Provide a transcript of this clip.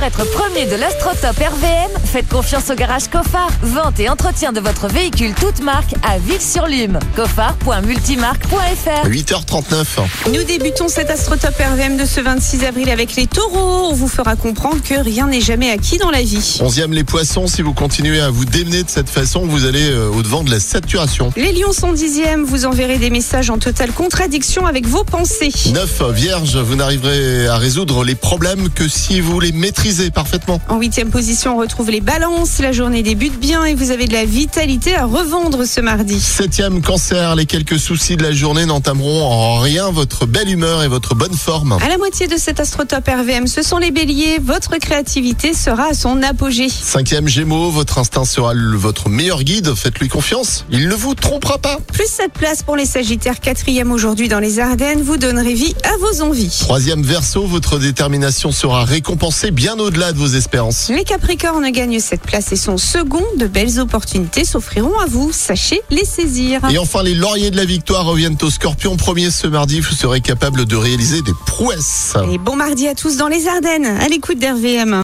Pour être premier de l'Astrotop RVM, faites confiance au garage Cofard. Vente et entretien de votre véhicule toute marque à Ville-sur-Lume. Cofard.multimarque.fr. 8h39. Nous débutons cet Astrotop RVM de ce 26 avril avec les taureaux. On vous fera comprendre que rien n'est jamais acquis dans la vie. 11e les poissons, si vous continuez à vous démener de cette façon, vous allez au-devant de la saturation. Les lions sont 10e, vous enverrez des messages en totale contradiction avec vos pensées. 9 vierges, vous n'arriverez à résoudre les problèmes que si vous les maîtrisez parfaitement. En 8e position, on retrouve les balances. La journée débute bien et vous avez de la vitalité à revendre ce mardi. 7e cancer, les quelques soucis de la journée n'entameront en rien votre belle humeur et votre bonne forme. À la moitié de cet Astrotop RVM, ce sont les béliers. Votre créativité sera à son apogée. 5e gémeaux, votre instinct sera votre meilleur guide. Faites-lui confiance, il ne vous trompera pas. Plus 7 places pour les sagittaires, 4e aujourd'hui dans les Ardennes. Vous donnerez vie à vos envies. 3e verseau, votre détermination sera récompensée bien au-delà de vos espérances. Les capricornes gagnent cette place et sont seconds. De belles opportunités s'offriront à vous. Sachez les saisir. Et enfin, les lauriers de la victoire reviennent aux scorpions. Premier ce mardi, vous serez capable de réaliser des prouesses. Et bon mardi à tous dans les Ardennes, à l'écoute d'RVM.